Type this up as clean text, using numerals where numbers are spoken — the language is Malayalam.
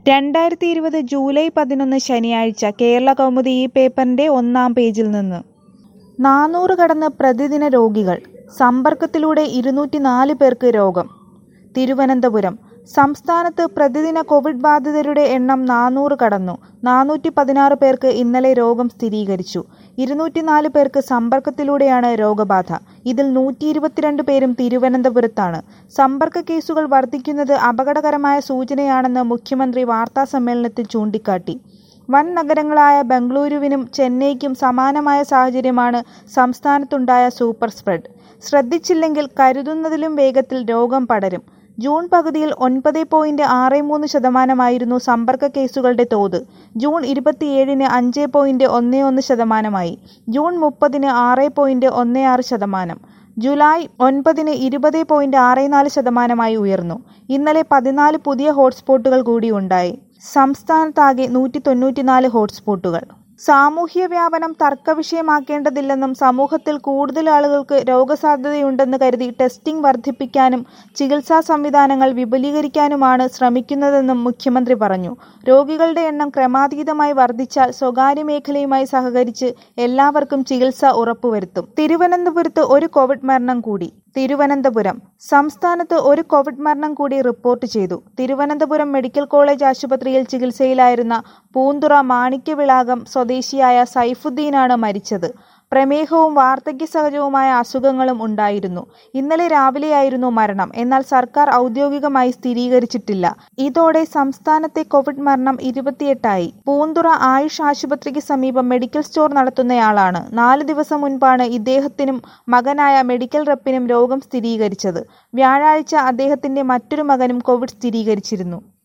2020 ജൂലൈ 11 ശനിയാഴ്ച കേരളകൗമുദി ഈ പേപ്പറിന്റെ ഒന്നാം പേജിൽ നിന്ന് 400 കടന്ന് പ്രതിദിന രോഗികൾ. സമ്പർക്കത്തിലൂടെ 204 പേർക്ക് രോഗം. തിരുവനന്തപുരം സംസ്ഥാനത്ത് പ്രതിദിന കോവിഡ് ബാധിതരുടെ എണ്ണം 400 കടന്നു. 416 പേർക്ക് ഇന്നലെ രോഗം സ്ഥിരീകരിച്ചു. 204 പേർക്ക് സമ്പർക്കത്തിലൂടെയാണ് രോഗബാധ. ഇതിൽ 122 പേരും തിരുവനന്തപുരത്താണ്. സമ്പർക്ക കേസുകൾ വർദ്ധിക്കുന്നത് അപകടകരമായ സൂചനയാണെന്ന് മുഖ്യമന്ത്രി വാർത്താസമ്മേളനത്തിൽ ചൂണ്ടിക്കാട്ടി. വൻ നഗരങ്ങളായ ബംഗളൂരുവിനും ചെന്നൈക്കും സമാനമായ സാഹചര്യമാണ് സംസ്ഥാനത്തുണ്ടായ സൂപ്പർ സ്പ്രെഡ്. ശ്രദ്ധിച്ചില്ലെങ്കിൽ കരുതുന്നതിലും വേഗത്തിൽ രോഗം പടരും. ജൂൺ പകുതിയിൽ 9.63% സമ്പർക്ക കേസുകളുടെ തോത്. ജൂൺ 27-ന് 5.11%. ജൂൺ 30-ന് 6.16%. ജൂലൈ 9-ന് 20.64% ഉയർന്നു. ഇന്നലെ 14 പുതിയ ഹോട്ട്സ്പോട്ടുകൾ കൂടി ഉണ്ടായി. സംസ്ഥാനത്താകെ 194 ഹോട്ട്സ്പോട്ടുകൾ. സാമൂഹ്യ വ്യാപനം തർക്കവിഷയമാക്കേണ്ടതില്ലെന്നും സമൂഹത്തിൽ കൂടുതൽ ആളുകൾക്ക് രോഗസാധ്യതയുണ്ടെന്ന് കരുതി ടെസ്റ്റിംഗ് വർദ്ധിപ്പിക്കാനും ചികിത്സാ സംവിധാനങ്ങൾ വിപുലീകരിക്കാനുമാണ് ശ്രമിക്കുന്നതെന്നും മുഖ്യമന്ത്രി പറഞ്ഞു. രോഗികളുടെ എണ്ണം ക്രമാതീതമായി വർദ്ധിച്ചാൽ സ്വകാര്യ മേഖലയുമായി സഹകരിച്ച് എല്ലാവർക്കും ചികിത്സ ഉറപ്പുവരുത്തും. തിരുവനന്തപുരത്ത് ഒരു കോവിഡ് മരണം കൂടി. തിരുവനന്തപുരം സംസ്ഥാനത്ത് ഒരു കോവിഡ് മരണം കൂടി റിപ്പോർട്ട് ചെയ്തു. തിരുവനന്തപുരം മെഡിക്കൽ കോളേജ് ആശുപത്രിയിൽ ചികിത്സയിലായിരുന്ന പൂന്തുറ മാണിക്യവിളാകം സ്വദേശിയായ സൈഫുദ്ദീനാണ് മരിച്ചത്. പ്രമേഹവും വാർദ്ധക്യസഹജവുമായ അസുഖങ്ങളും ഉണ്ടായിരുന്നു. ഇന്നലെ രാവിലെയായിരുന്നു മരണം. എന്നാൽ സർക്കാർ ഔദ്യോഗികമായി സ്ഥിരീകരിച്ചിട്ടില്ല. ഇതോടെ സംസ്ഥാനത്തെ കോവിഡ് മരണം 28 ആയി. പൂന്തുറ ആയുഷ് ആശുപത്രിക്ക് സമീപം മെഡിക്കൽ സ്റ്റോർ നടത്തുന്നയാളാണ്. 4 ദിവസം മുൻപാണ് ഇദ്ദേഹത്തിനും മകനായ മെഡിക്കൽ റെപ്പിനും രോഗം സ്ഥിരീകരിച്ചത്. വ്യാഴാഴ്ച അദ്ദേഹത്തിന്റെ മറ്റൊരു മകനും കോവിഡ് സ്ഥിരീകരിച്ചിരുന്നു.